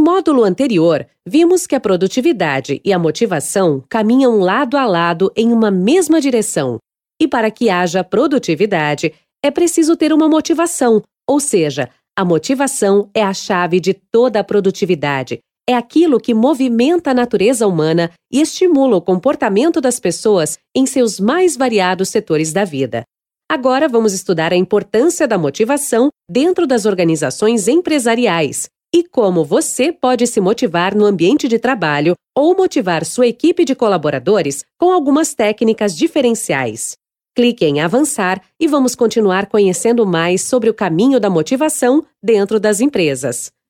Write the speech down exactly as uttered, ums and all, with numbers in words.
módulo anterior, vimos que a produtividade e a motivação caminham lado a lado em uma mesma direção. E para que haja produtividade, é preciso ter uma motivação, ou seja, a motivação é a chave de toda a produtividade. É aquilo que movimenta a natureza humana e estimula o comportamento das pessoas em seus mais variados setores da vida. Agora vamos estudar a importância da motivação dentro das organizações empresariais e como você pode se motivar no ambiente de trabalho ou motivar sua equipe de colaboradores com algumas técnicas diferenciais. Clique em avançar e vamos continuar conhecendo mais sobre o caminho da motivação dentro das empresas.